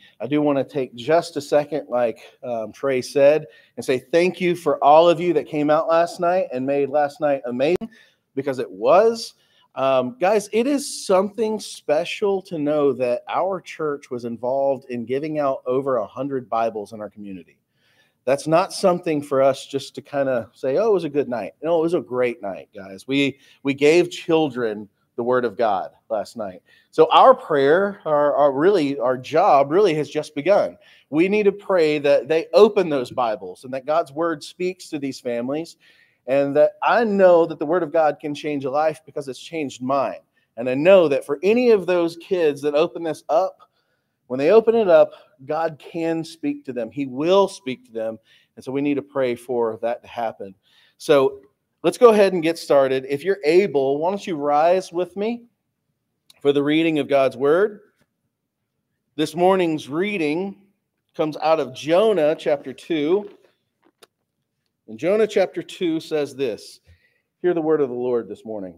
I do want to take just a second, like Trey said, and say thank you for all of you that came out last night and made last night amazing, because it was. Guys, it is something special to know that our church was involved in giving out over 100 Bibles in our community. That's not something for us just to kind of say, oh, it was a good night. No, it was a great night, guys. We gave children the Word of God last night. So our prayer, our job really has just begun. We need to pray that they open those Bibles and that God's Word speaks to these families, and that I know that the Word of God can change a life because it's changed mine. And I know that for any of those kids that open this up, when they open it up, God can speak to them. He will speak to them. And so we need to pray for that to happen. So let's go ahead and get started. If you're able, why don't you rise with me for the reading of God's Word? This morning's reading comes out of Jonah chapter 2. And Jonah chapter 2 says this. Hear the word of the Lord this morning.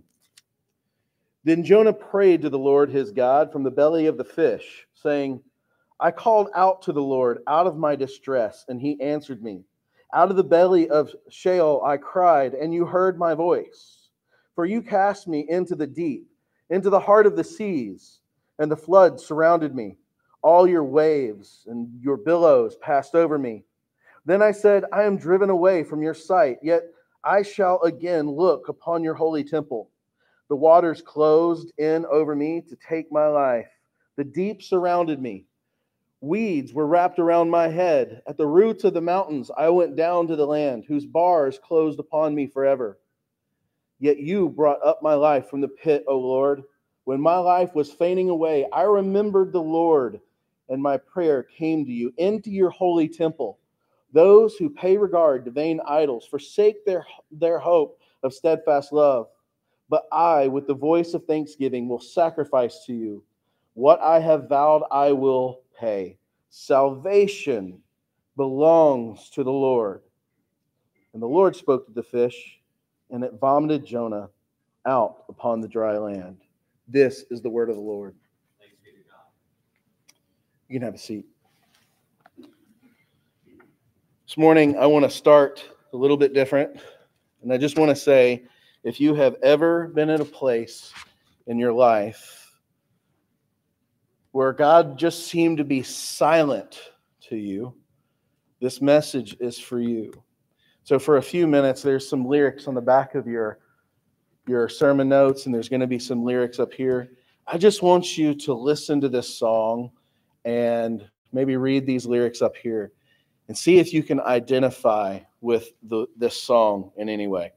Then Jonah prayed to the Lord his God from the belly of the fish, saying, I called out to the Lord out of my distress, and he answered me. Out of the belly of Sheol I cried, and you heard my voice. For you cast me into the deep, into the heart of the seas, and the flood surrounded me. All your waves and your billows passed over me. Then I said, I am driven away from your sight, yet I shall again look upon your holy temple. The waters closed in over me to take my life. The deep surrounded me. Weeds were wrapped around my head. At the roots of the mountains I went down to the land, whose bars closed upon me forever. Yet you brought up my life from the pit, O Lord. When my life was fainting away, I remembered the Lord, and my prayer came to you into your holy temple. Those who pay regard to vain idols forsake their hope of steadfast love. But I, with the voice of thanksgiving, will sacrifice to you. What I have vowed I will pay. Salvation belongs to the Lord. And the Lord spoke to the fish, and it vomited Jonah out upon the dry land. This is the word of the Lord. Thanks be to God. You can have a seat. This morning, I want to start a little bit different. And I just want to say, if you have ever been in a place in your life where God just seemed to be silent to you, this message is for you. So for a few minutes, there's some lyrics on the back of your sermon notes, and there's going to be some lyrics up here. I just want you to listen to this song and maybe read these lyrics up here and see if you can identify with this song in any way.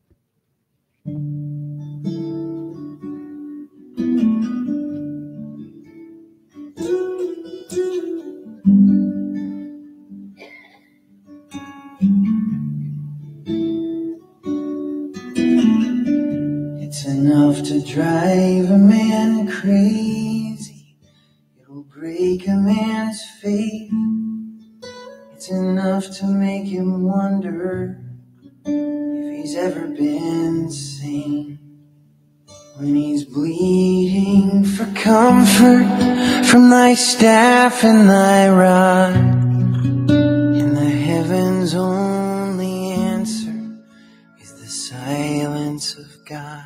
It's enough to drive a man crazy. It'll break a man's faith. It's enough to make him wonder if he's ever been sane. When he's bleeding for comfort from thy staff and thy rod, and the heavens only answer is the silence of God.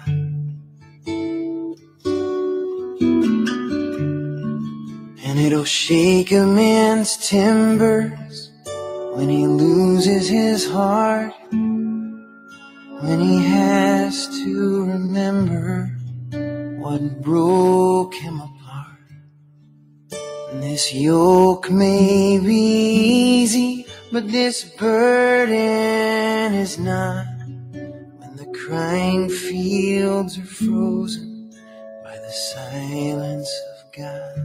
And it'll shake a man's timbers when he loses his heart, when he has to remember what broke him apart. And this yoke may be easy, but this burden is not, when the crying fields are frozen by the silence of God.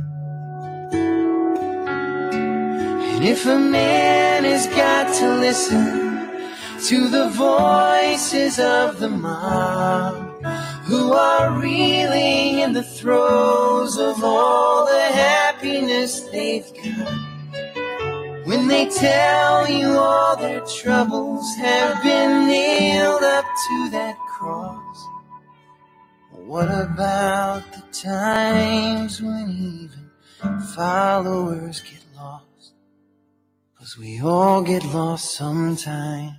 And if a man has got to listen to the voices of the mob, who are reeling in the throes of all the happiness they've got, when they tell you all their troubles have been nailed up to that cross, what about the times when even followers get lost, 'cause we all get lost sometimes.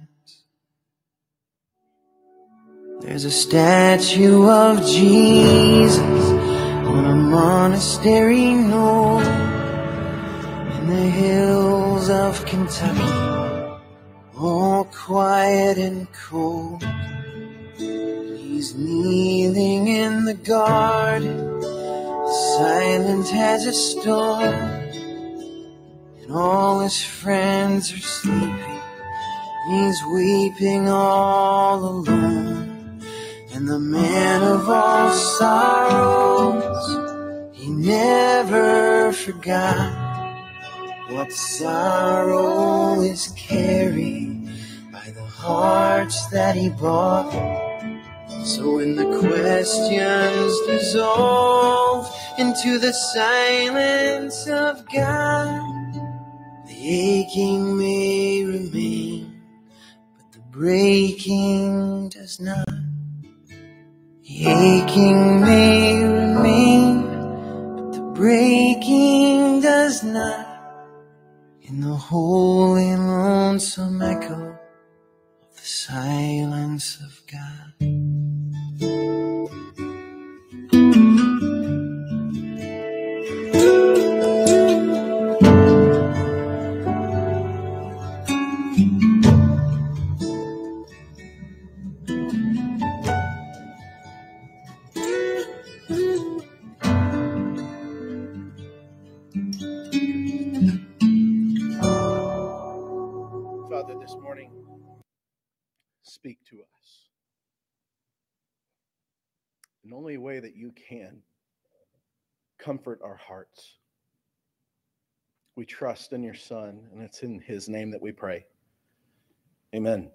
There's a statue of Jesus on a monastery knoll in the hills of Kentucky, all quiet and cold. He's kneeling in the garden, silent as a stone, and all his friends are sleeping. He's weeping all alone, and the man of all sorrows, he never forgot what sorrow is carried by the hearts that he brought. So when the questions dissolve into the silence of God, the aching may remain, but the breaking does not. The aching may remain, but the breaking does not. In the holy lonesome echo of the silence of God. Father, this morning, speak to us in the only way that you can. Comfort our hearts. We trust in your Son, and it's in his name that we pray. Amen.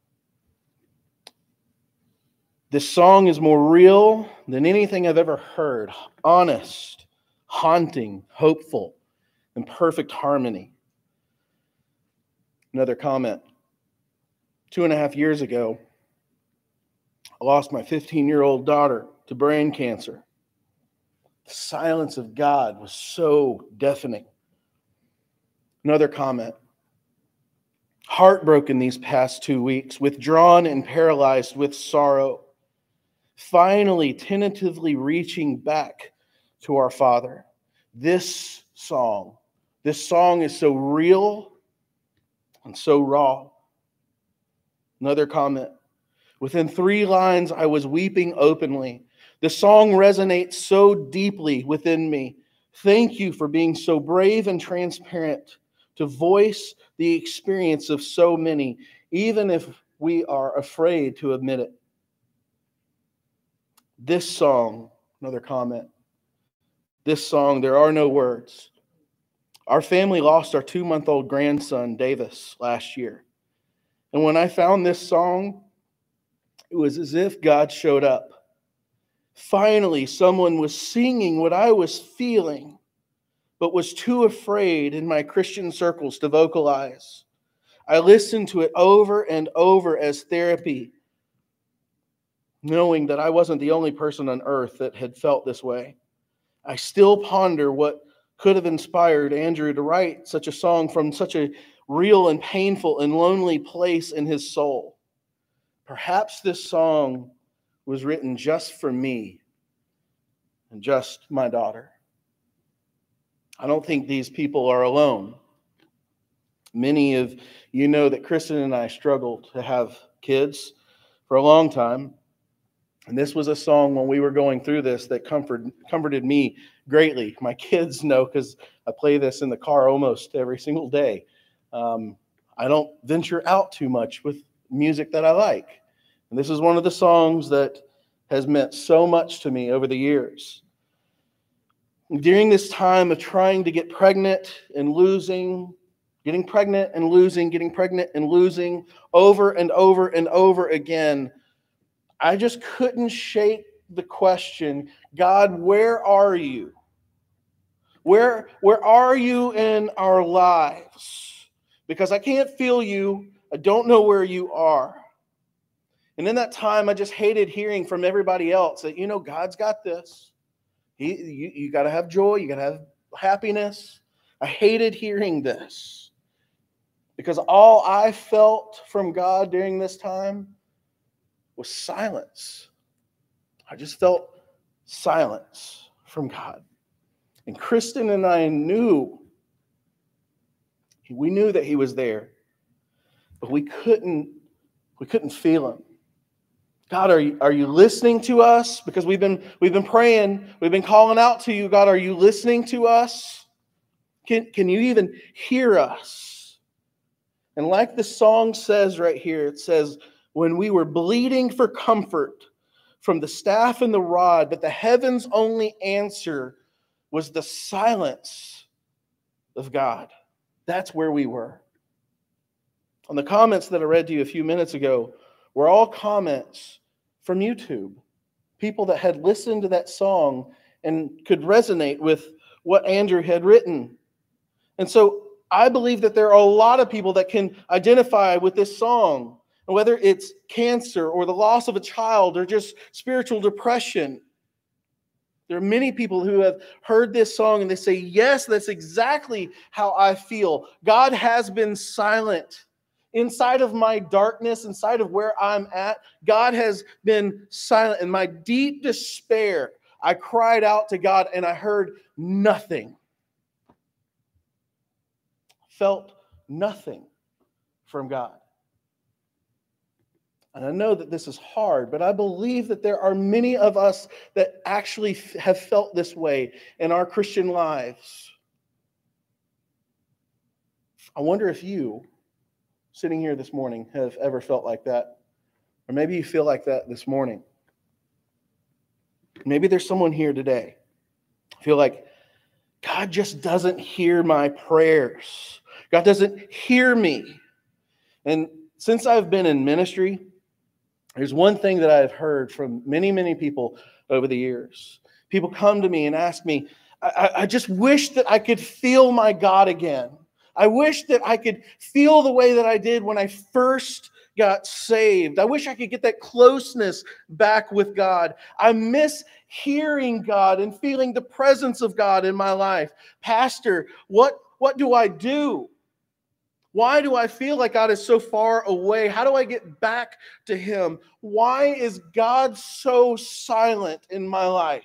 This song is more real than anything I've ever heard. Honest, haunting, hopeful, and perfect harmony. Another comment. 2.5 years ago, I lost my 15-year-old daughter to brain cancer. The silence of God was so deafening. Another comment. Heartbroken these past 2 weeks, withdrawn and paralyzed with sorrow. Finally, tentatively reaching back to our Father. This song is so real and so raw. Another comment. Within 3 lines, I was weeping openly. The song resonates so deeply within me. Thank you for being so brave and transparent to voice the experience of so many, even if we are afraid to admit it. This song, another comment. This song, there are no words. Our family lost our 2-month-old grandson, Davis, last year. And when I found this song, it was as if God showed up. Finally, someone was singing what I was feeling, but was too afraid in my Christian circles to vocalize. I listened to it over and over as therapy, knowing that I wasn't the only person on earth that had felt this way. I still ponder what could have inspired Andrew to write such a song from such a real and painful and lonely place in his soul. Perhaps this song was written just for me and just my daughter. I don't think these people are alone. Many of you know that Kristen and I struggled to have kids for a long time. And this was a song when we were going through this that comforted me greatly. My kids know because I play this in the car almost every single day. I don't venture out too much with music that I like. And this is one of the songs that has meant so much to me over the years. During this time of trying to get pregnant and losing, getting pregnant and losing, getting pregnant and losing over and over and over again, I just couldn't shake the question, God, where are you? Where are you in our lives? Because I can't feel you. I don't know where you are. And in that time, I just hated hearing from everybody else that, God's got this. You got to have joy. You got to have happiness. I hated hearing this because all I felt from God during this time was silence. I just felt silence from God. And Kristen and I knew, we knew that he was there, but we couldn't feel him. God, are you listening to us? Because we've been praying, we've been calling out to you. God, are you listening to us? Can you even hear us? And like the song says right here, it says, when we were bleeding for comfort from the staff and the rod, but the heaven's only answer was the silence of God. That's where we were. On the comments that I read to you a few minutes ago were all comments from YouTube. People that had listened to that song and could resonate with what Andrew had written. And so I believe that there are a lot of people that can identify with this song, whether it's cancer or the loss of a child or just spiritual depression. There are many people who have heard this song and they say, yes, that's exactly how I feel. God has been silent. Inside of my darkness, inside of where I'm at, God has been silent. In my deep despair, I cried out to God and I heard nothing. Felt nothing from God. And I know that this is hard, but I believe that there are many of us that actually have felt this way in our Christian lives. I wonder if you, sitting here this morning, have ever felt like that. Or maybe you feel like that this morning. Maybe there's someone here today. Feel like God just doesn't hear my prayers. God doesn't hear me. And since I've been in ministry, there's one thing that I've heard from many, many people over the years. People come to me and ask me, I just wish that I could feel my God again. I wish that I could feel the way that I did when I first got saved. I wish I could get that closeness back with God. I miss hearing God and feeling the presence of God in my life. Pastor, what do I do? Why do I feel like God is so far away? How do I get back to Him? Why is God so silent in my life?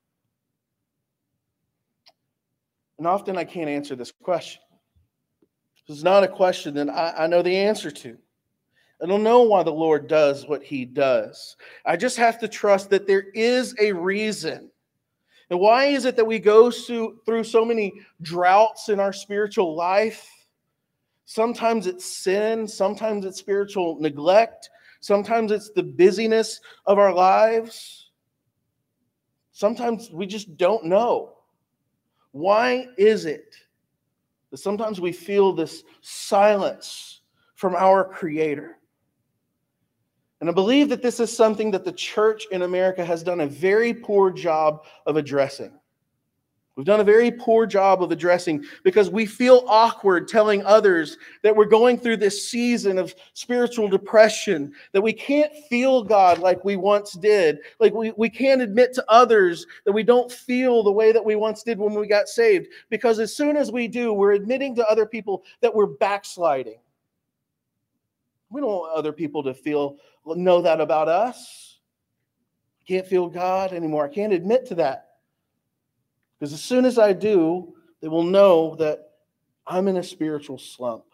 And often I can't answer this question. This is not a question that I know the answer to. I don't know why the Lord does what He does. I just have to trust that there is a reason. And why is it that we go through so many droughts in our spiritual life? Sometimes it's sin, sometimes it's spiritual neglect, sometimes it's the busyness of our lives. Sometimes we just don't know. Why is it that sometimes we feel this silence from our Creator? And I believe that this is something that the church in America has done a very poor job of addressing. We've done a very poor job of addressing because we feel awkward telling others that we're going through this season of spiritual depression, that we can't feel God like we once did. Like we can't admit to others that we don't feel the way that we once did when we got saved. Because as soon as we do, we're admitting to other people that we're backsliding. We don't want other people to know that about us. I can't feel God anymore. I can't admit to that. Because as soon as I do, they will know that I'm in a spiritual slump.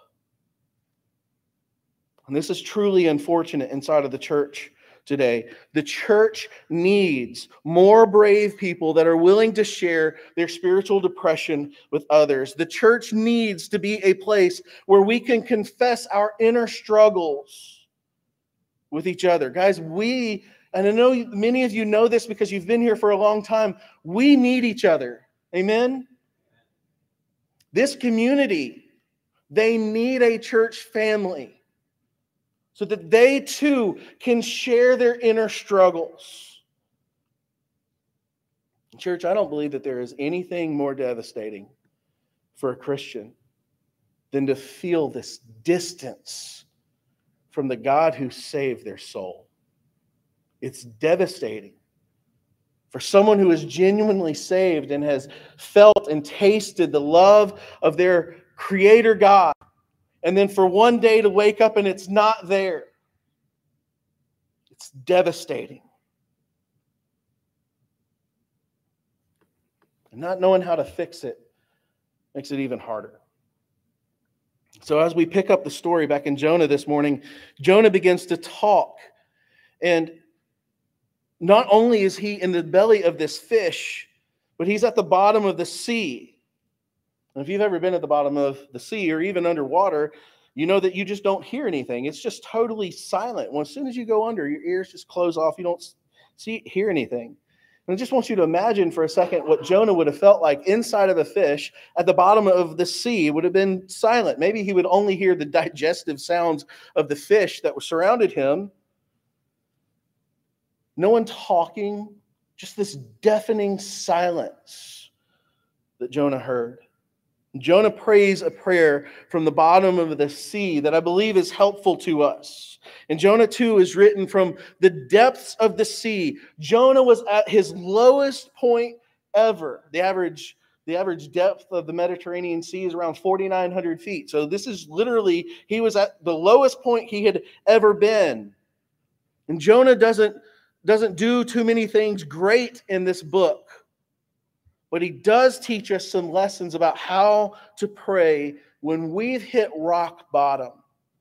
And this is truly unfortunate inside of the church today. The church needs more brave people that are willing to share their spiritual depression with others. The church needs to be a place where we can confess our inner struggles with each other. Guys, and I know many of you know this because you've been here for a long time, we need each other. Amen? This community, they need a church family so that they too can share their inner struggles. Church, I don't believe that there is anything more devastating for a Christian than to feel this distance from the God who saved their soul. It's devastating. For someone who is genuinely saved and has felt and tasted the love of their Creator God, and then for one day to wake up and it's not there, it's devastating. And not knowing how to fix it makes it even harder. So as we pick up the story back in Jonah this morning, Jonah begins to talk. And not only is he in the belly of this fish, but he's at the bottom of the sea. And if you've ever been at the bottom of the sea or even underwater, you know that you just don't hear anything. It's just totally silent. Well, as soon as you go under, your ears just close off. You don't hear anything. And I just want you to imagine for a second what Jonah would have felt like inside of a fish at the bottom of the sea. It would have been silent. Maybe he would only hear the digestive sounds of the fish that were surrounded him. No one talking, just this deafening silence that Jonah heard. Jonah prays a prayer from the bottom of the sea that I believe is helpful to us. And Jonah 2 is written from the depths of the sea. Jonah was at his lowest point ever. The average depth of the Mediterranean Sea is around 4,900 feet. So this is literally, he was at the lowest point he had ever been. And Jonah doesn't do too many things great in this book. But he does teach us some lessons about how to pray when we've hit rock bottom.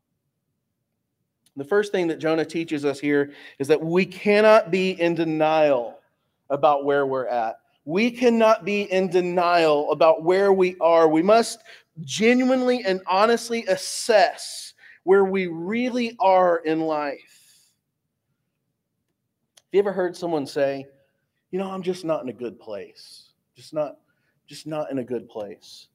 The first thing that Jonah teaches us here is that we cannot be in denial about where we're at. We cannot be in denial about where we are. We must genuinely and honestly assess where we really are in life. Have you ever heard someone say, I'm just not in a good place? Just not in a good place.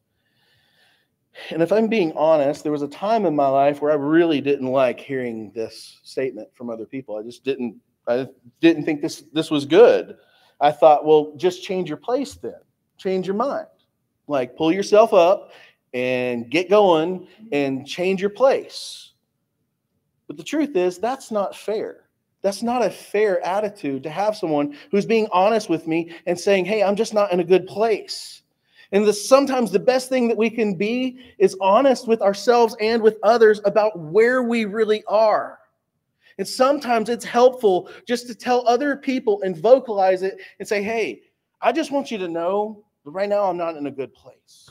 And if I'm being honest, there was a time in my life where I really didn't like hearing this statement from other people. I didn't think this was good. I thought, well, just change your place then. Change your mind. Like, pull yourself up and get going and change your place. But the truth is, that's not fair. That's not a fair attitude to have someone who's being honest with me and saying, hey, I'm just not in a good place. And sometimes the best thing that we can be is honest with ourselves and with others about where we really are. And sometimes it's helpful just to tell other people and vocalize it and say, hey, I just want you to know that right now I'm not in a good place.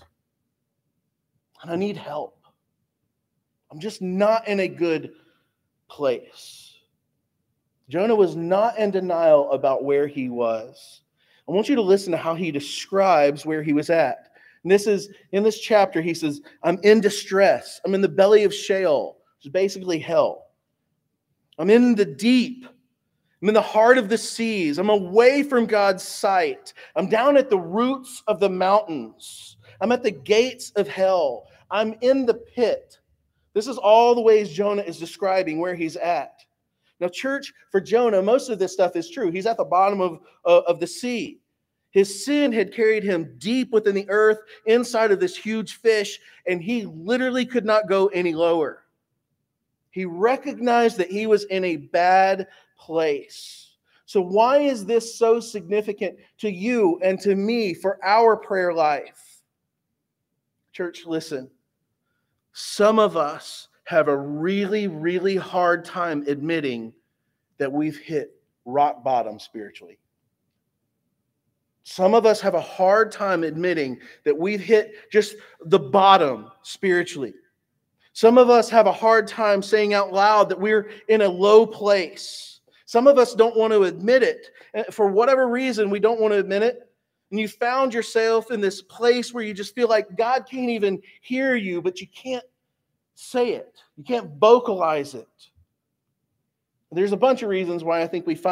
And I need help. I'm just not in a good place. Jonah was not in denial about where he was. I want you to listen to how he describes where he was at. And this is, in this chapter, he says, I'm in distress. I'm in the belly of Sheol, which is basically hell. I'm in the deep. I'm in the heart of the seas. I'm away from God's sight. I'm down at the roots of the mountains. I'm at the gates of hell. I'm in the pit. This is all the ways Jonah is describing where he's at. Now, church, for Jonah, most of this stuff is true. He's at the bottom of the sea. His sin had carried him deep within the earth, inside of this huge fish, and he literally could not go any lower. He recognized that he was in a bad place. So why is this so significant to you and to me for our prayer life? Church, listen. Some of us have a really, really hard time admitting that we've hit rock bottom spiritually. Some of us have a hard time admitting that we've hit just the bottom spiritually. Some of us have a hard time saying out loud that we're in a low place. Some of us don't want to admit it. And for whatever reason, we don't want to admit it. And you found yourself in this place where you just feel like God can't even hear you, but you can't say it. You can't vocalize it. There's a bunch of reasons why I think we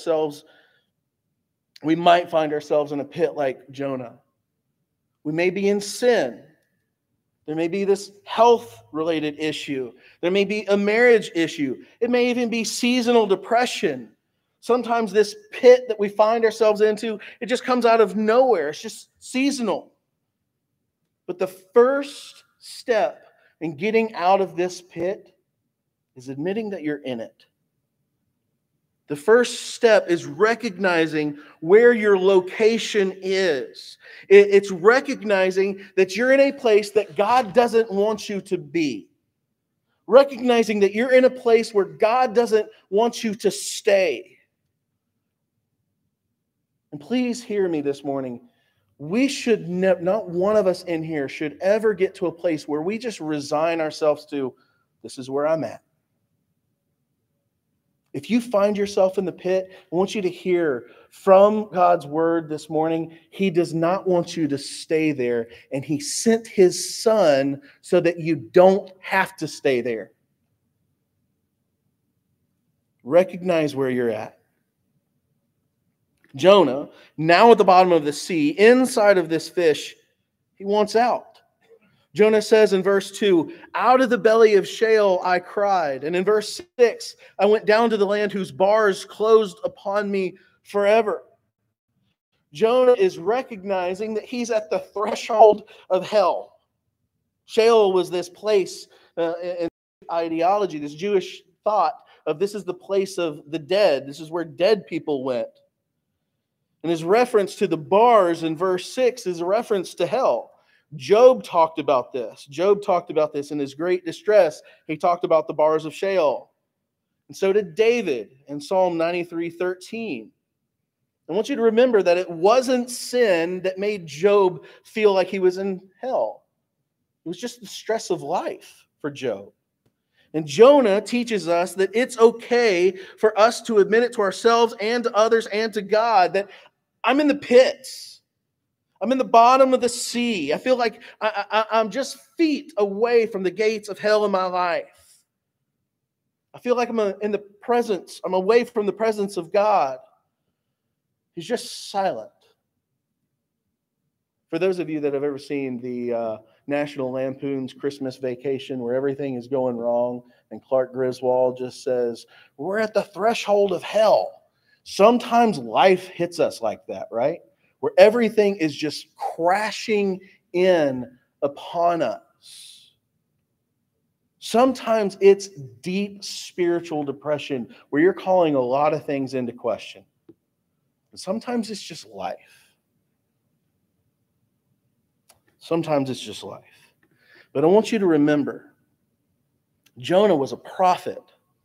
might find ourselves in a pit like Jonah. We may be in sin. There may be this health-related issue. There may be a marriage issue. It may even be seasonal depression. Sometimes this pit that we find ourselves into, it just comes out of nowhere. It's just seasonal. But the first step in getting out of this pit is admitting that you're in it. The first step is recognizing where your location is. It's recognizing that you're in a place that God doesn't want you to be. Recognizing that you're in a place where God doesn't want you to stay. And please hear me this morning. We should not one of us in here should ever get to a place where we just resign ourselves to, this is where I'm at. If you find yourself in the pit, I want you to hear from God's word this morning. He does not want you to stay there, and He sent His Son so that you don't have to stay there. Recognize where you're at. Jonah, now at the bottom of the sea, inside of this fish, he wants out. Jonah says in verse 2, out of the belly of Sheol I cried. And in verse 6, I went down to the land whose bars closed upon me forever. Jonah is recognizing that he's at the threshold of hell. Sheol was this place in ideology, this Jewish thought of this is the place of the dead. This is where dead people went. And his reference to the bars in verse 6 is a reference to hell. Job talked about this. Job talked about this in his great distress. He talked about the bars of Sheol. And so did David in Psalm 93:13. I want you to remember that it wasn't sin that made Job feel like he was in hell. It was just the stress of life for Job. And Jonah teaches us that it's okay for us to admit it to ourselves and to others and to God that I'm in the pits. I'm in the bottom of the sea. I feel like I'm just feet away from the gates of hell in my life. I feel like I'm away from the presence of God. He's just silent. For those of you that have ever seen the National Lampoon's Christmas Vacation, where everything is going wrong, and Clark Griswold just says, we're at the threshold of hell. Sometimes life hits us like that, right? Where everything is just crashing in upon us. Sometimes it's deep spiritual depression where you're calling a lot of things into question. And sometimes it's just life. Sometimes it's just life. But I want you to remember, Jonah was a prophet.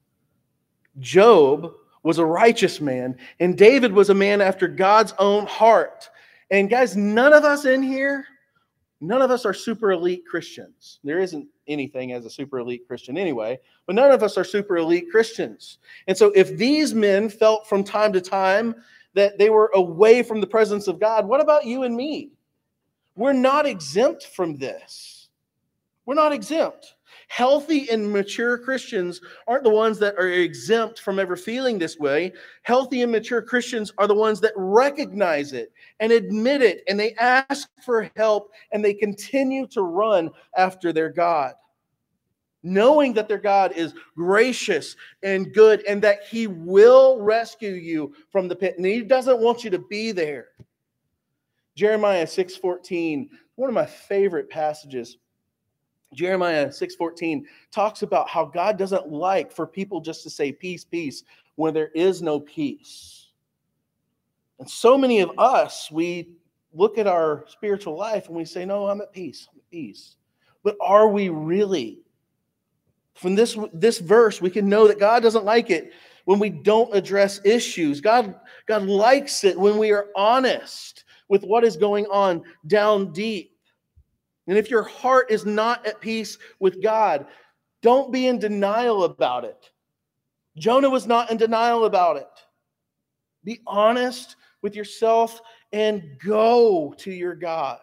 Job was a righteous man, and David was a man after God's own heart. And guys, none of us in here, none of us are super elite Christians. There isn't anything as a super elite Christian anyway, but none of us are super elite Christians. And so if these men felt from time to time that they were away from the presence of God, what about you and me? We're not exempt from this. We're not exempt. Healthy and mature Christians aren't the ones that are exempt from ever feeling this way. Healthy and mature Christians are the ones that recognize it and admit it, and they ask for help, and they continue to run after their God, knowing that their God is gracious and good and that He will rescue you from the pit, and He doesn't want you to be there. Jeremiah 6:14, one of my favorite passages. Jeremiah 6:14 talks about how God doesn't like for people just to say peace, peace, when there is no peace. And so many of us, we look at our spiritual life and we say, no, I'm at peace, I'm at peace. But are we really? From this verse, we can know that God doesn't like it when we don't address issues. God likes it when we are honest with what is going on down deep. And if your heart is not at peace with God, don't be in denial about it. Jonah was not in denial about it. Be honest with yourself and go to your God.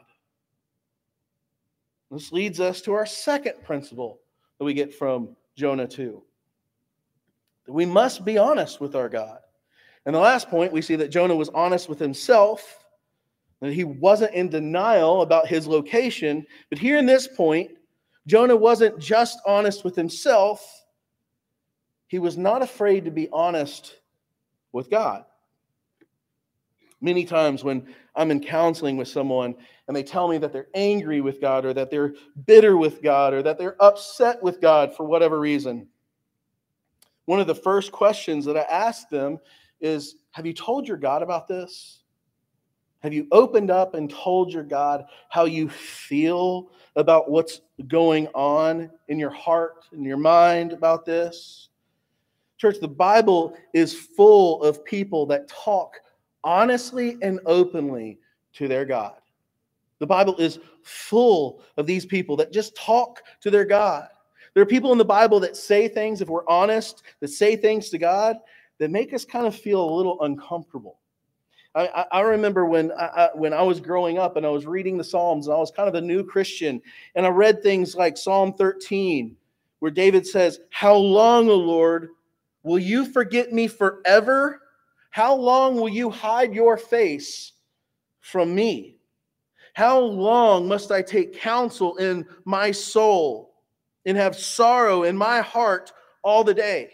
This leads us to our second principle that we get from Jonah 2. That we must be honest with our God. And the last point, we see that Jonah was honest with himself, that he wasn't in denial about his location. But here in this point, Jonah wasn't just honest with himself. He was not afraid to be honest with God. Many times when I'm in counseling with someone and they tell me that they're angry with God, or that they're bitter with God, or that they're upset with God for whatever reason, One of the first questions that I asked them is, have you told your God about this? Have you opened up and told your God how you feel about what's going on in your heart and your mind about this? Church, the Bible is full of people that talk honestly and openly to their God. The Bible is full of these people that just talk to their God. There are people in the Bible that say things, if we're honest, that say things to God that make us kind of feel a little uncomfortable. I remember when I was growing up and I was reading the Psalms and I was kind of a new Christian, and I read things like Psalm 13, where David says, "How long, O Lord, will you forget me forever? How long will you hide your face from me? How long must I take counsel in my soul and have sorrow in my heart all the day?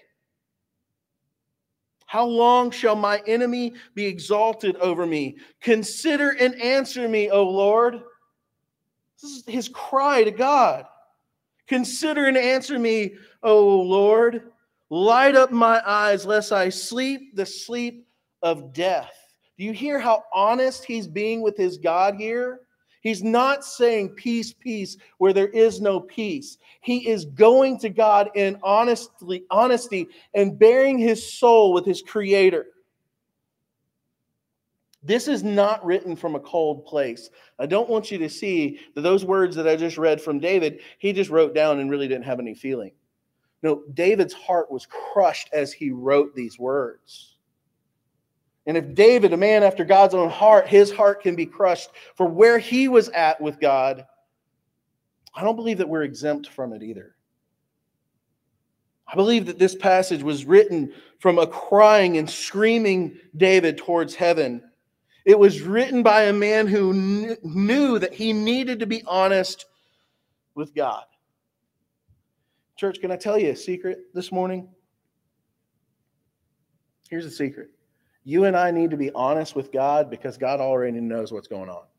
How long shall my enemy be exalted over me? Consider and answer me, O Lord." This is his cry to God. "Consider and answer me, O Lord. Light up my eyes, lest I sleep the sleep of death." Do you hear how honest he's being with his God here? He's not saying peace, peace, where there is no peace. He is going to God in honesty and bearing his soul with his Creator. This is not written from a cold place. I don't want you to see that those words that I just read from David, he just wrote down and really didn't have any feeling. No, David's heart was crushed as he wrote these words. And if David, a man after God's own heart, his heart can be crushed for where he was at with God, I don't believe that we're exempt from it either. I believe that this passage was written from a crying and screaming David towards heaven. It was written by a man who knew that he needed to be honest with God. Church, can I tell you a secret this morning? Here's a secret. You and I need to be honest with God because God already knows what's going on.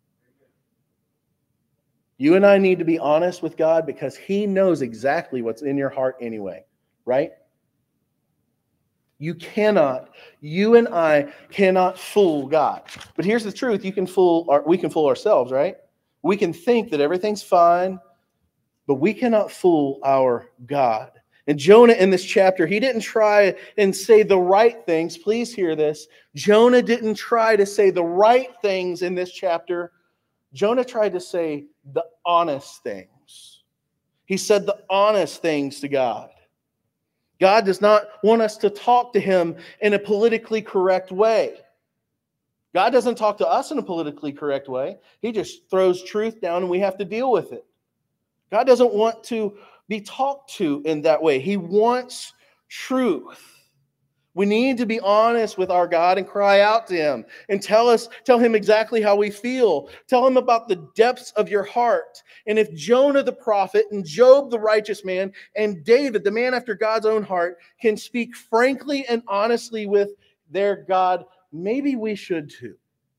You and I need to be honest with God because He knows exactly what's in your heart anyway, right? You and I cannot fool God. But here's the truth, we can fool ourselves, right? We can think that everything's fine, but we cannot fool our God. And Jonah in this chapter, he didn't try and say the right things. Please hear this. Jonah didn't try to say the right things in this chapter. Jonah tried to say the honest things. He said the honest things to God. God does not want us to talk to Him in a politically correct way. God doesn't talk to us in a politically correct way. He just throws truth down and we have to deal with it. God doesn't want to be talked to in that way. He wants truth. We need to be honest with our God and cry out to Him and tell Him exactly how we feel. Tell Him about the depths of your heart. And if Jonah the prophet and Job the righteous man and David, the man after God's own heart, can speak frankly and honestly with their God, maybe we should too.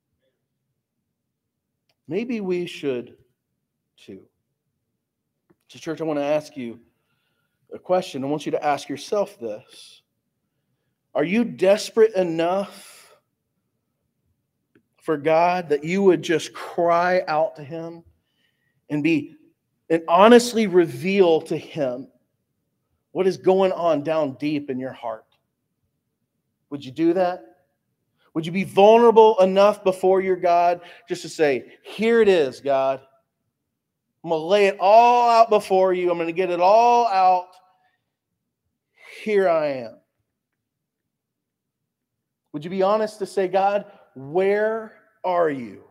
Maybe we should too. So, church, I want to ask you a question. I want you to ask yourself this. Are you desperate enough for God that you would just cry out to Him and honestly reveal to Him what is going on down deep in your heart? Would you do that? Would you be vulnerable enough before your God just to say, here it is, God. I'm going to lay it all out before you. I'm going to get it all out. Here I am. Would you be honest to say, God, where are you?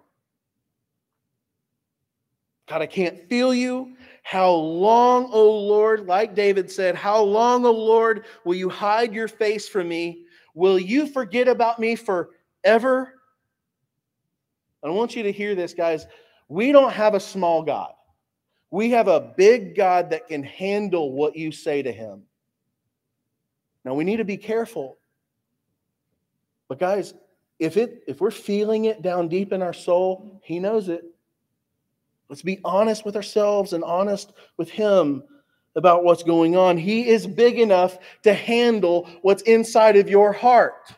God, I can't feel you. How long, O Lord, like David said, how long, O Lord, will you hide your face from me? Will you forget about me forever? I want you to hear this, guys. We don't have a small God. We have a big God that can handle what you say to Him. Now, we need to be careful. But guys, if we're feeling it down deep in our soul, He knows it. Let's be honest with ourselves and honest with Him about what's going on. He is big enough to handle what's inside of your heart.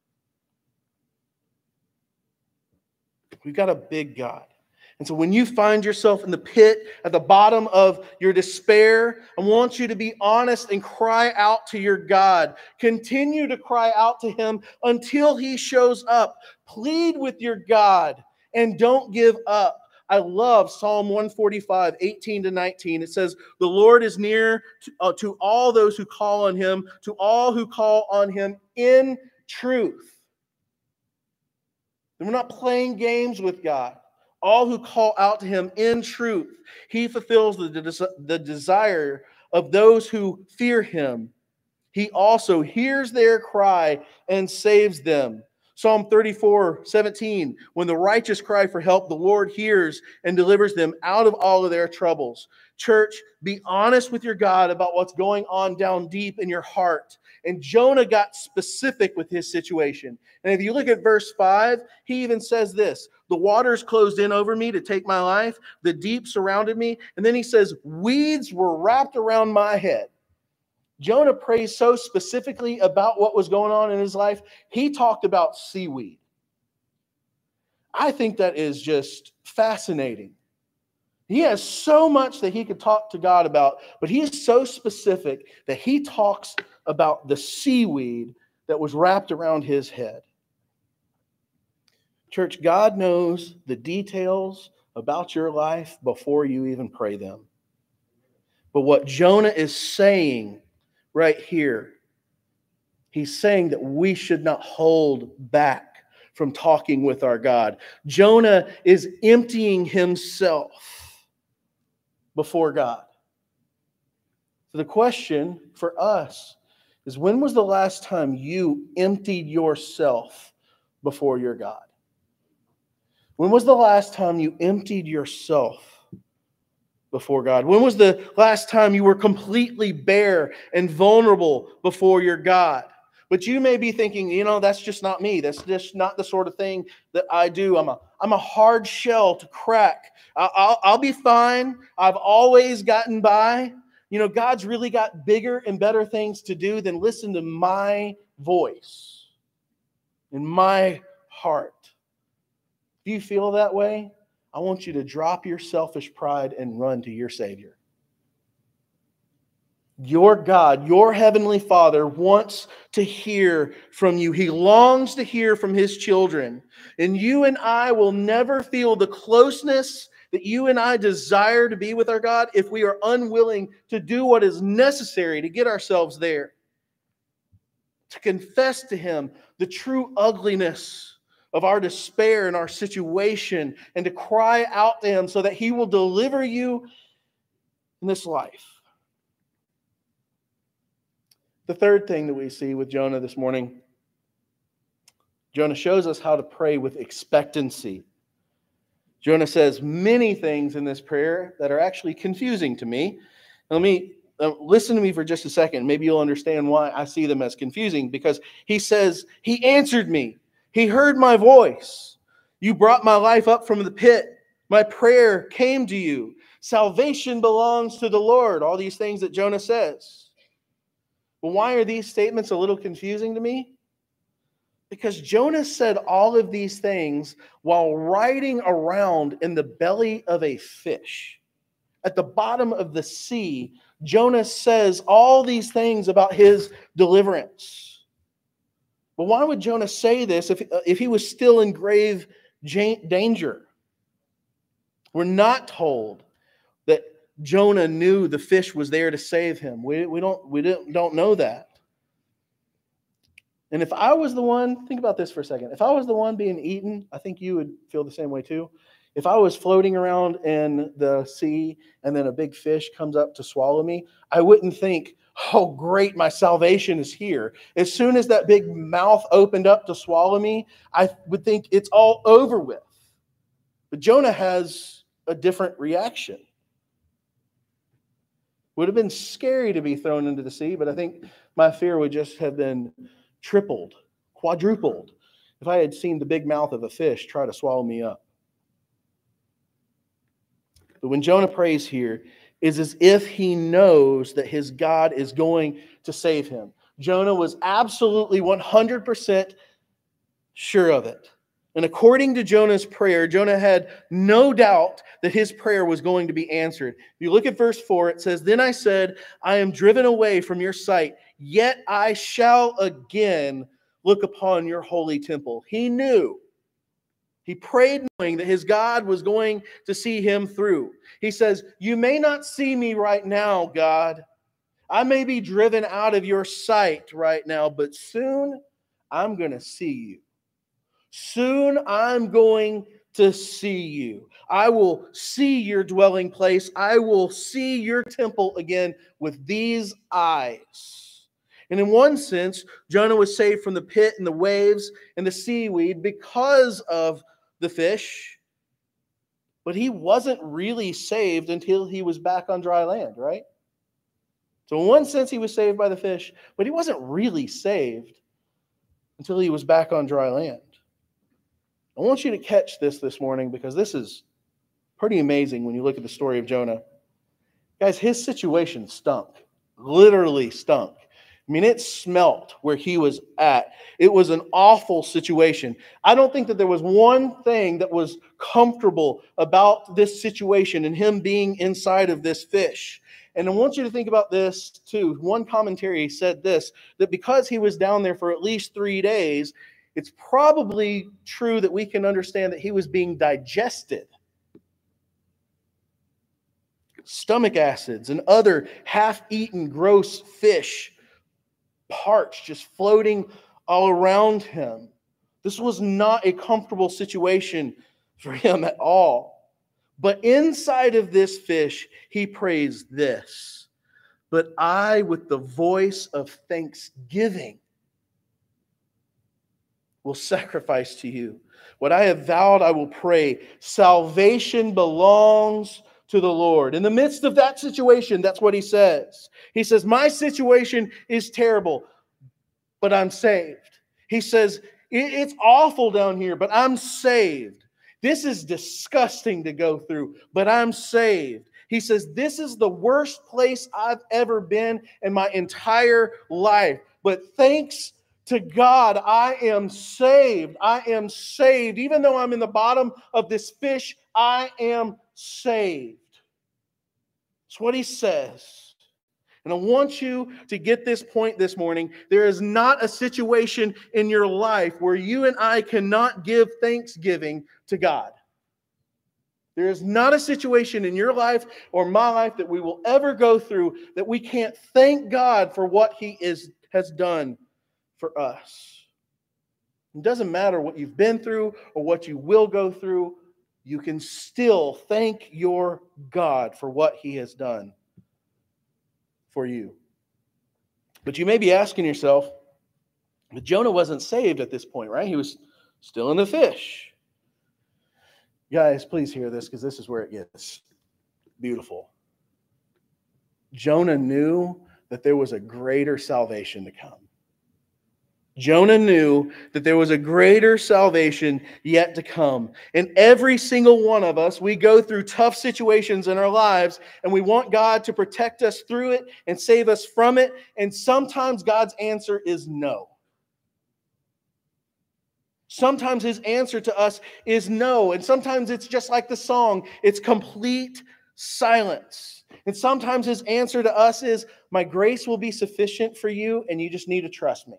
We've got a big God. And so when you find yourself in the pit at the bottom of your despair, I want you to be honest and cry out to your God. Continue to cry out to him until he shows up. Plead with your God and don't give up. I love Psalm 145, 18 to 19. It says, the Lord is near to all those who call on him, to all who call on him in truth. And we're not playing games with God. All who call out to him in truth, he fulfills the desire of those who fear him. He also hears their cry and saves them. Psalm 34:17, when the righteous cry for help, the Lord hears and delivers them out of all of their troubles. Church, be honest with your God about what's going on down deep in your heart. And Jonah got specific with his situation. And if you look at verse 5, he even says this, the waters closed in over me to take my life. The deep surrounded me. And then he says, weeds were wrapped around my head. Jonah prays so specifically about what was going on in his life. He talked about seaweed. I think that is just fascinating. He has so much that he could talk to God about, but he is so specific that he talks about the seaweed that was wrapped around his head. Church, God knows the details about your life before you even pray them. But what Jonah is saying right here, he's saying that we should not hold back from talking with our God. Jonah is emptying himself before God. So the question for us is, when was the last time you emptied yourself before your God? When was the last time you emptied yourself before God? When was the last time you were completely bare and vulnerable before your God? But you may be thinking, that's just not me. That's just not the sort of thing that I do. I'm a hard shell to crack. I'll be fine. I've always gotten by. God's really got bigger and better things to do than listen to my voice in my heart. Do you feel that way? I want you to drop your selfish pride and run to your Savior. Your God, your Heavenly Father, wants to hear from you. He longs to hear from his children. And you and I will never feel the closeness that you and I desire to be with our God if we are unwilling to do what is necessary to get ourselves there. To confess to him the true ugliness of our despair and our situation, and to cry out to him so that he will deliver you in this life. The third thing that we see with Jonah this morning, Jonah shows us how to pray with expectancy. Jonah says many things in this prayer that are actually confusing to me. Let me listen to me for just a second. Maybe you'll understand why I see them as confusing. Because he says, he answered me. He heard my voice. You brought my life up from the pit. My prayer came to you. Salvation belongs to the Lord. All these things that Jonah says. Well, why are these statements a little confusing to me? Because Jonah said all of these things while riding around in the belly of a fish. At the bottom of the sea, Jonah says all these things about his deliverance. But why would Jonah say this if he was still in grave danger? We're not told that Jonah knew the fish was there to save him. We don't know that. And if I was the one, think about this for a second. If I was the one being eaten, I think you would feel the same way too. If I was floating around in the sea and then a big fish comes up to swallow me, I wouldn't think, oh, great, my salvation is here. As soon as that big mouth opened up to swallow me, I would think it's all over with. But Jonah has a different reaction. Would have been scary to be thrown into the sea, but I think my fear would just have been tripled, quadrupled, if I had seen the big mouth of a fish try to swallow me up. But when Jonah prays here, is as if he knows that his God is going to save him. Jonah was absolutely 100% sure of it. And according to Jonah's prayer, Jonah had no doubt that his prayer was going to be answered. If you look at verse 4, it says, "Then I said, I am driven away from your sight, yet I shall again look upon your holy temple." He knew. He prayed knowing that his God was going to see him through. He says, "You may not see me right now, God. I may be driven out of your sight right now, but soon I'm going to see you. Soon I'm going to see you. I will see your dwelling place. I will see your temple again with these eyes." And in one sense, Jonah was saved from the pit and the waves and the seaweed because of the fish. But he wasn't really saved until he was back on dry land, right? So in one sense, he was saved by the fish, but he wasn't really saved until he was back on dry land. I want you to catch this morning because this is pretty amazing when you look at the story of Jonah. Guys, his situation stunk. Literally stunk. I mean, it smelt where he was at. It was an awful situation. I don't think that there was one thing that was comfortable about this situation and him being inside of this fish. And I want you to think about this too. One commentary said this, that because he was down there for at least 3 days, it's probably true that we can understand that he was being digested. Stomach acids and other half-eaten gross fish, parched, just floating all around him. This was not a comfortable situation for him at all. But inside of this fish, he prays this, "But I, with the voice of thanksgiving, will sacrifice to you. What I have vowed, I will pray. Salvation belongs to the Lord." In the midst of that situation, that's what he says. He says, "My situation is terrible, but I'm saved." He says, "It's awful down here, but I'm saved. This is disgusting to go through, but I'm saved." He says, "This is the worst place I've ever been in my entire life. But thanks to God, I am saved. I am saved. Even though I'm in the bottom of this fish, I am saved." That's what he says. And I want you to get this point this morning. There is not a situation in your life where you and I cannot give thanksgiving to God. There is not a situation in your life or my life that we will ever go through that we can't thank God for what he has done for us. It doesn't matter what you've been through or what you will go through. You can still thank your God for what he has done for you. But you may be asking yourself, but Jonah wasn't saved at this point, right? He was still in the fish. Guys, please hear this because this is where it gets beautiful. Jonah knew that there was a greater salvation to come. Jonah knew that there was a greater salvation yet to come. And every single one of us, we go through tough situations in our lives, and we want God to protect us through it and save us from it. And sometimes God's answer is no. Sometimes his answer to us is no. And sometimes it's just like the song, it's complete silence. And sometimes his answer to us is, "My grace will be sufficient for you, and you just need to trust me."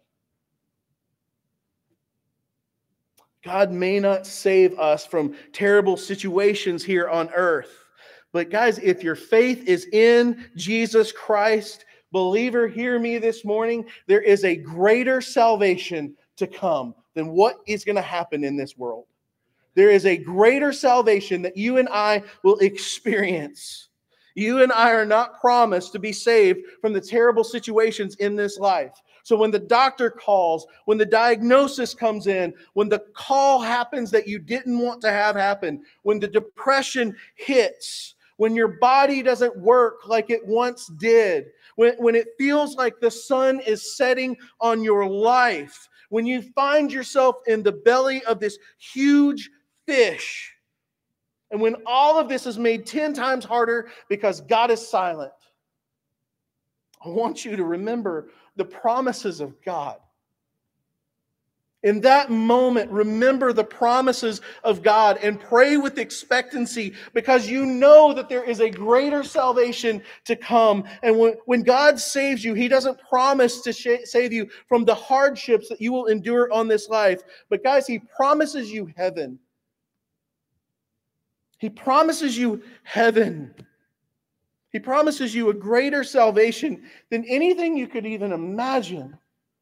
God may not save us from terrible situations here on earth. But guys, if your faith is in Jesus Christ, believer, hear me this morning, there is a greater salvation to come than what is going to happen in this world. There is a greater salvation that you and I will experience. You and I are not promised to be saved from the terrible situations in this life. So when the doctor calls, when the diagnosis comes in, when the call happens that you didn't want to have happen, when the depression hits, when your body doesn't work like it once did, when it feels like the sun is setting on your life, when you find yourself in the belly of this huge fish, And when all of this is made 10 times harder because God is silent, I want you to remember the promises of God. In that moment, remember the promises of God and pray with expectancy, because you know that there is a greater salvation to come. And when God saves you, He doesn't promise to save you from the hardships that you will endure on this life. But guys, He promises you heaven. He promises you heaven. He promises you a greater salvation than anything you could even imagine.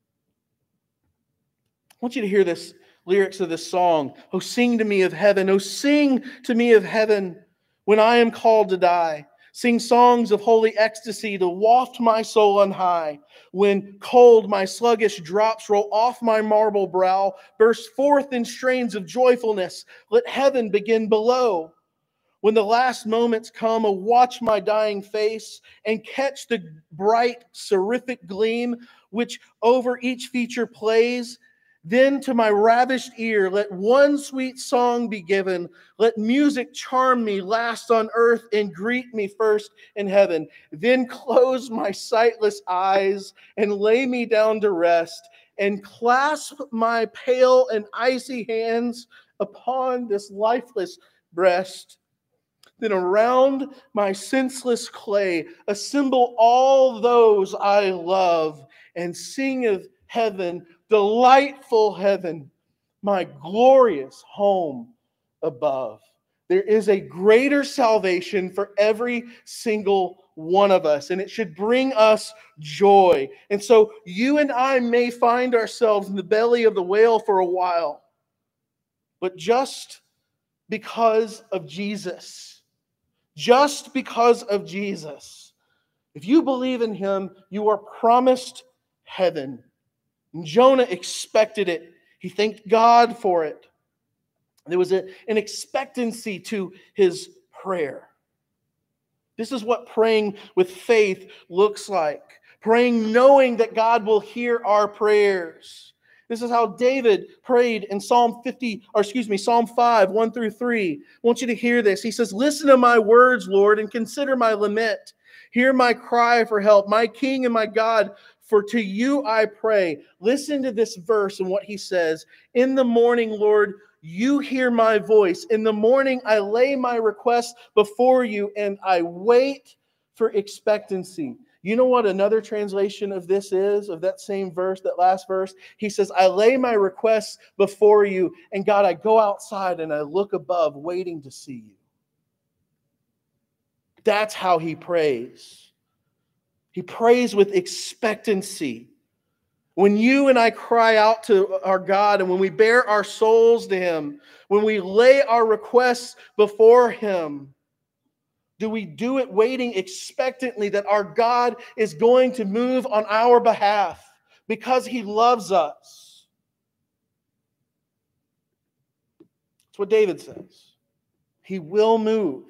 I want you to hear this lyrics of this song. Oh, sing to me of heaven. Oh, sing to me of heaven when I am called to die. Sing songs of holy ecstasy to waft my soul on high. When cold my sluggish drops roll off my marble brow, burst forth in strains of joyfulness. Let heaven begin below. When the last moments come, oh, watch my dying face and catch the bright, seraphic gleam which over each feature plays. Then to my ravished ear, let one sweet song be given. Let music charm me last on earth and greet me first in heaven. Then close my sightless eyes and lay me down to rest and clasp my pale and icy hands upon this lifeless breast. Then around my senseless clay, assemble all those I love and sing of heaven, delightful heaven, my glorious home above. There is a greater salvation for every single one of us, and it should bring us joy. And so you and I may find ourselves in the belly of the whale for a while, but just because of Jesus, just because of Jesus, if you believe in Him, you are promised heaven. And Jonah expected it. He thanked God for it. There was an expectancy to his prayer. This is what praying with faith looks like. Praying knowing that God will hear our prayers. This is how David prayed in Psalm 5, 1 through 3. I want you to hear this. He says, "Listen to my words, Lord, and consider my lament. Hear my cry for help, my King and my God, for to you I pray." Listen to this verse and what he says. "In the morning, Lord, you hear my voice. In the morning, I lay my requests before you, and I wait for expectancy." You know what another translation of this is, of that same verse, that last verse? He says, "I lay my requests before you, and God, I go outside and I look above, waiting to see you." That's how he prays. He prays with expectancy. When you and I cry out to our God, and when we bare our souls to Him, when we lay our requests before Him, do we do it waiting expectantly that our God is going to move on our behalf because He loves us? That's what David says. He will move.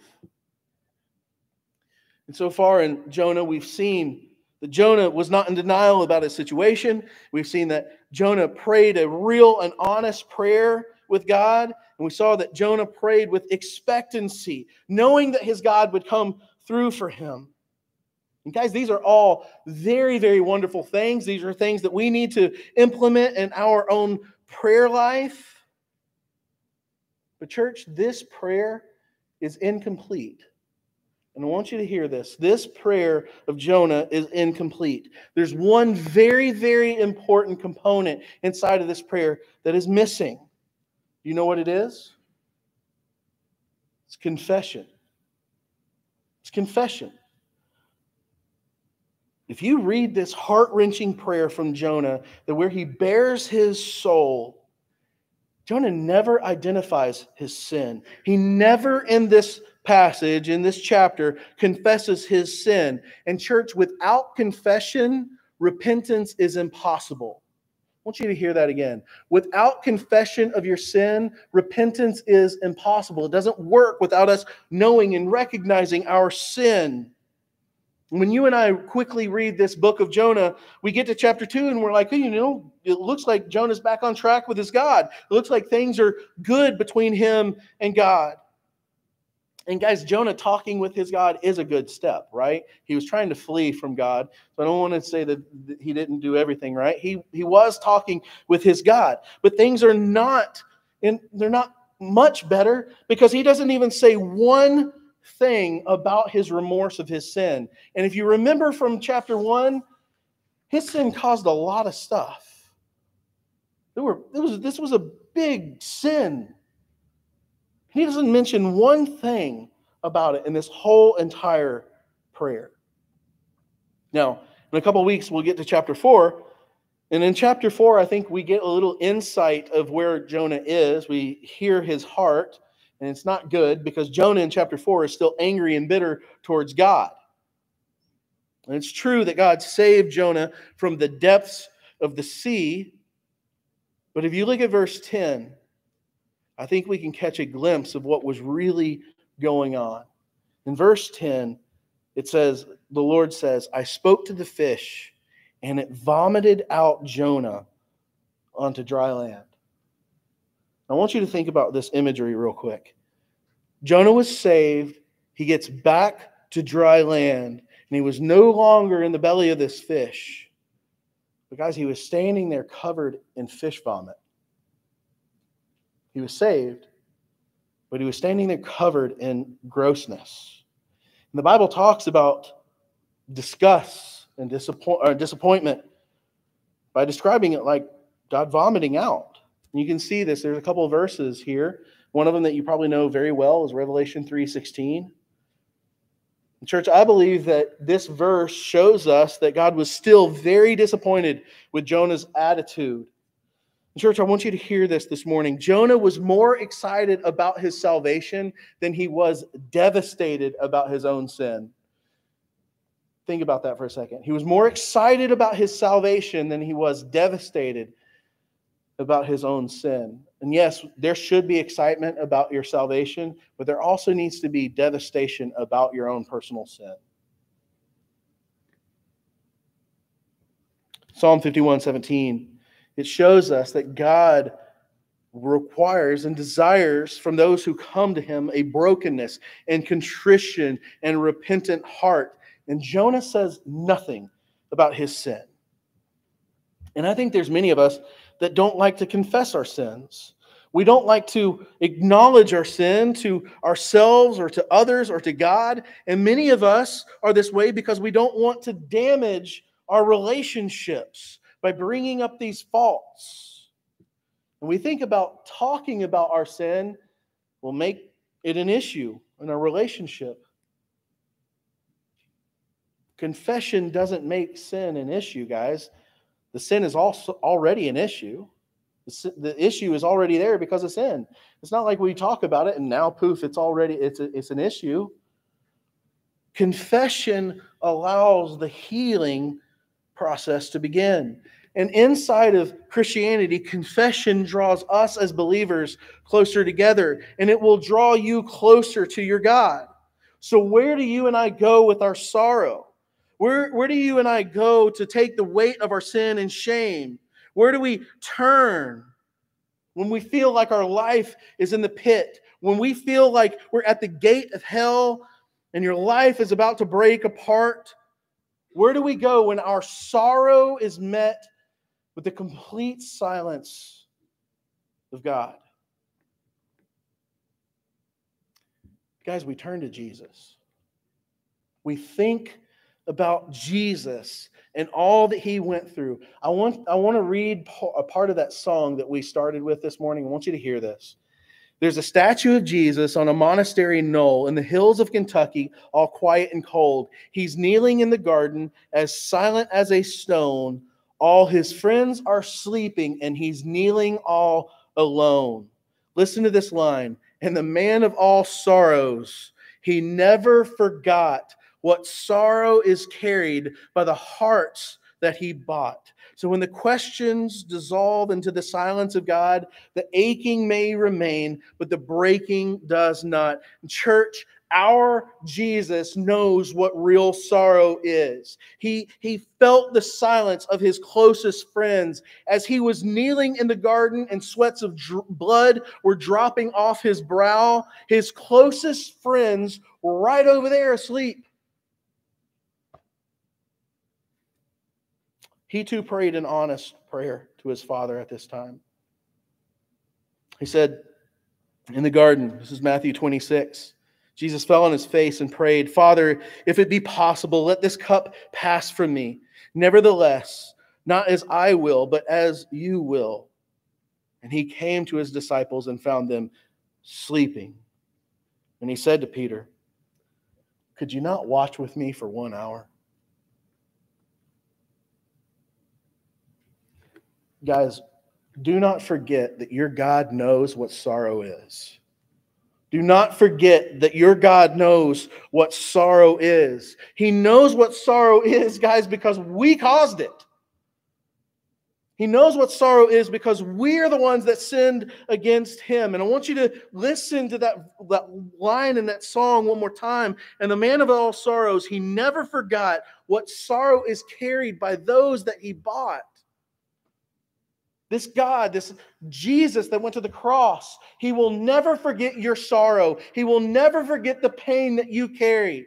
And so far in Jonah, we've seen that Jonah was not in denial about his situation. We've seen that Jonah prayed a real and honest prayer with God. And we saw that Jonah prayed with expectancy, knowing that his God would come through for him. And guys, these are all very, very wonderful things. These are things that we need to implement in our own prayer life. But church, this prayer is incomplete. And I want you to hear this. This prayer of Jonah is incomplete. There's one very, very important component inside of this prayer that is missing. You know what it is? It's confession. It's confession. If you read this heart-wrenching prayer from Jonah, that where he bears his soul, Jonah never identifies his sin. He never in this passage, in this chapter, confesses his sin. And church, without confession, repentance is impossible. I want you to hear that again. Without confession of your sin, repentance is impossible. It doesn't work without us knowing and recognizing our sin. When you and I quickly read this book of Jonah, we get to chapter 2 and we're like, hey, it looks like Jonah's back on track with his God. It looks like things are good between him and God. And guys, Jonah talking with his God is a good step, right? He was trying to flee from God. So I don't want to say that he didn't do everything right. He was talking with his God. But things are not, and they're not much better, because he doesn't even say one thing about his remorse of his sin. And if you remember from chapter 1, his sin caused a lot of stuff. This was a big sin. He doesn't mention one thing about it in this whole entire prayer. Now, in a couple of weeks, we'll get to chapter 4. And in chapter 4, I think we get a little insight of where Jonah is. We hear his heart, and it's not good, because Jonah in chapter 4 is still angry and bitter towards God. And it's true that God saved Jonah from the depths of the sea. But if you look at verse 10, I think we can catch a glimpse of what was really going on. In verse 10, it says, the Lord says, I spoke to the fish, and it vomited out Jonah onto dry land. I want you to think about this imagery real quick. Jonah was saved. He gets back to dry land, and he was no longer in the belly of this fish. But guys, he was standing there covered in fish vomit. He was saved, but he was standing there covered in grossness. And the Bible talks about disgust and disappointment by describing it like God vomiting out. And you can see this. There's a couple of verses here. One of them that you probably know very well is Revelation 3:16. Church, I believe that this verse shows us that God was still very disappointed with Jonah's attitude. Church, I want you to hear this morning. Jonah was more excited about his salvation than he was devastated about his own sin. Think about that for a second. He was more excited about his salvation than he was devastated about his own sin. And yes, there should be excitement about your salvation, but there also needs to be devastation about your own personal sin. Psalm 51:17. It shows us that God requires and desires from those who come to him a brokenness and contrition and repentant heart. And Jonah says nothing about his sin. And I think there's many of us that don't like to confess our sins. We don't like to acknowledge our sin to ourselves or to others or to God. And many of us are this way because we don't want to damage our relationships by bringing up these faults. And we think about talking about our sin will make it an issue in our relationship. Confession doesn't make sin an issue, guys. The sin is also already an issue. The issue is already there because of sin. It's not like we talk about it and now, poof, it's an issue. Confession allows the healing process to begin. And inside of Christianity, confession draws us as believers closer together, and it will draw you closer to your God. So where do you and I go with our sorrow? Where do you and I go to take the weight of our sin and shame? Where do we turn when we feel like our life is in the pit? When we feel like we're at the gate of hell and your life is about to break apart? Where do we go when our sorrow is met with the complete silence of God? Guys, we turn to Jesus. We think about Jesus and all that he went through. I want to read a part of that song that we started with this morning. I want you to hear this. There's a statue of Jesus on a monastery knoll in the hills of Kentucky, all quiet and cold. He's kneeling in the garden, as silent as a stone. All his friends are sleeping, and he's kneeling all alone. Listen to this line. And the man of all sorrows, he never forgot what sorrow is carried by the hearts that he bought. So when the questions dissolve into the silence of God, the aching may remain, but the breaking does not. Church, Our Jesus knows what real sorrow is. He felt the silence of his closest friends as he was kneeling in the garden and sweats of blood were dropping off his brow. His closest friends were right over there asleep. He too prayed an honest prayer to his Father at this time. He said in the garden, this is Matthew 26, Jesus fell on his face and prayed, Father, if it be possible, let this cup pass from me. Nevertheless, not as I will, but as you will. And he came to his disciples and found them sleeping. And he said to Peter, could you not watch with me for 1 hour? Guys, do not forget that your God knows what sorrow is. Do not forget that your God knows what sorrow is. He knows what sorrow is, guys, because we caused it. He knows what sorrow is because we're the ones that sinned against him. And I want you to listen to that line in that song one more time. And the man of all sorrows, he never forgot what sorrow is carried by those that he bought. This God, this Jesus that went to the cross, he will never forget your sorrow. He will never forget the pain that you carry.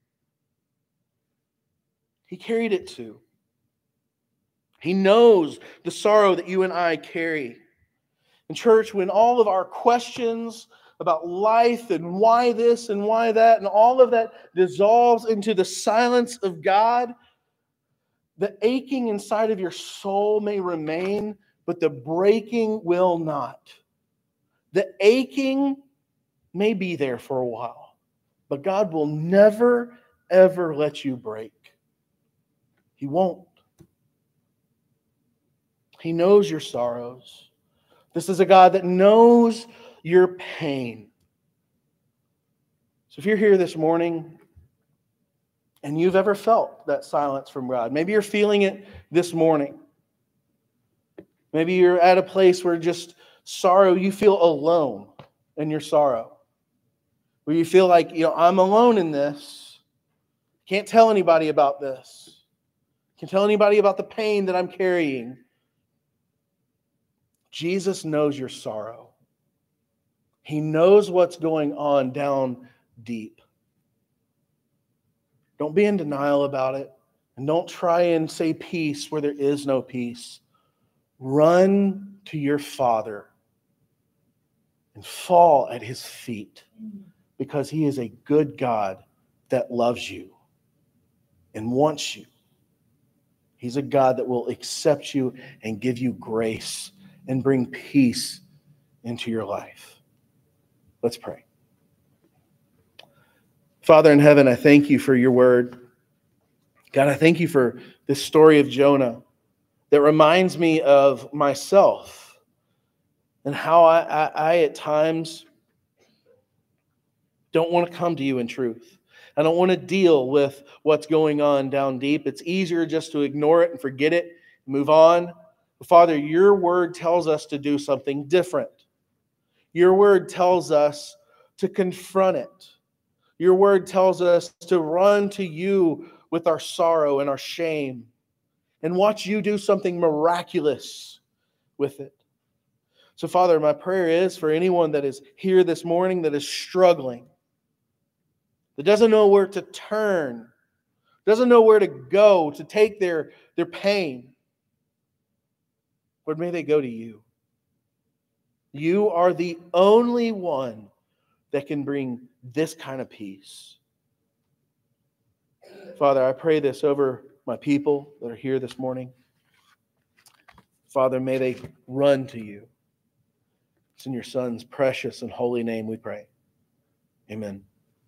He carried it too. He knows the sorrow that you and I carry. In church, when all of our questions about life and why this and why that and all of that dissolves into the silence of God, the aching inside of your soul may remain, but the breaking will not. The aching may be there for a while, but God will never, ever let you break. He won't. He knows your sorrows. This is a God that knows your pain. So if you're here this morning and you've ever felt that silence from God, maybe you're feeling it this morning. Maybe you're at a place where just sorrow, you feel alone in your sorrow. Where you feel like, I'm alone in this. Can't tell anybody about this. Can't tell anybody about the pain that I'm carrying. Jesus knows your sorrow. He knows what's going on down deep. Don't be in denial about it. And don't try and say peace where there is no peace. Run to your Father and fall at his feet because he is a good God that loves you and wants you. He's a God that will accept you and give you grace and bring peace into your life. Let's pray. Father in heaven, I thank you for your word. God, I thank you for this story of Jonah that reminds me of myself and how I at times don't want to come to you in truth. I don't want to deal with what's going on down deep. It's easier just to ignore it and forget it, move on. Father, your word tells us to do something different. Your word tells us to confront it. Your word tells us to run to you with our sorrow and our shame and watch you do something miraculous with it. So, Father, my prayer is for anyone that is here this morning that is struggling, that doesn't know where to turn, doesn't know where to go to take their pain. Lord, may they go to you. You are the only one that can bring this kind of peace. Father, I pray this over my people that are here this morning. Father, may they run to you. It's in your Son's precious and holy name we pray. Amen.